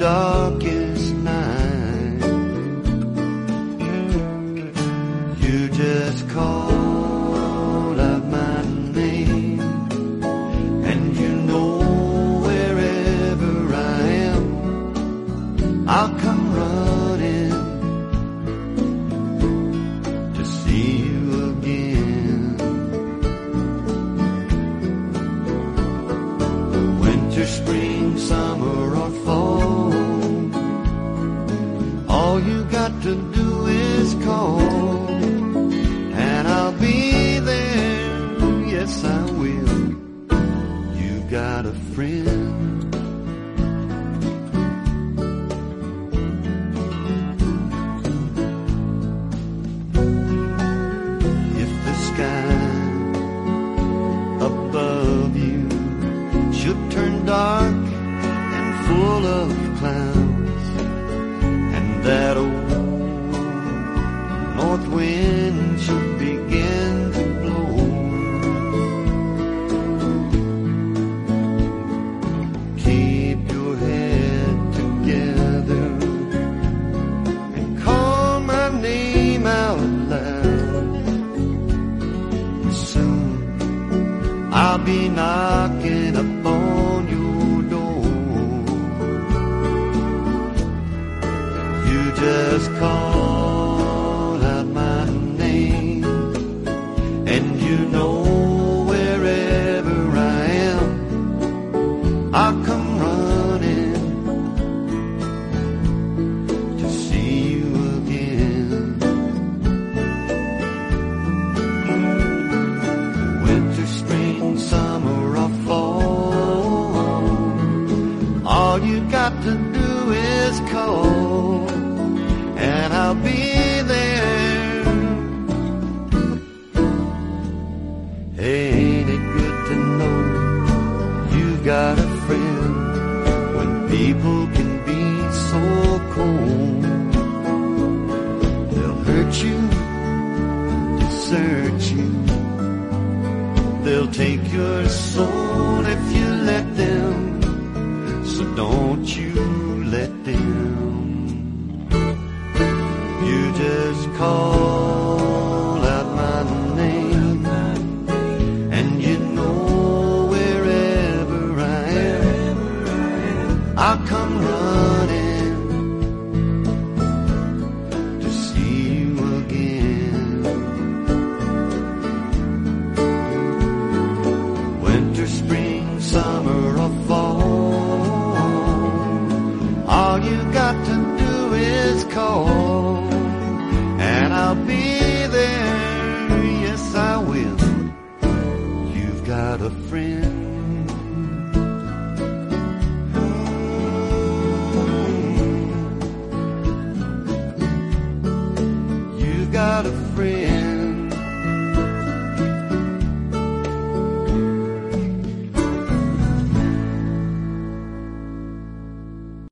darkest night. You just call out my name, and you know wherever I am, I'll come running to see you again. Winter, spring, summer, or fall, all you got to do is call, and I'll be there, yes I will. You got a friend. If the sky above you should turn dark and full of clouds, and that old north wind should begin to blow, keep your head together and call my name out loud. Soon I'll be knocking upon your door. You just call out my name, and you know wherever I am, I'll come running to see you again. Winter, spring, summer, or fall, all you got to do is call, and I'll be there. Hey, ain't it good to know you got a friend when people can be so cold? They'll hurt you, desert you, they'll take your soul if you let them, so don't you let them. You just call out my name, and you know wherever I am, I'll come running to see you again. Winter, spring, summer, or fall, all you got to do is call, and I'll be there, yes I will. You've got a friend. You've got a friend.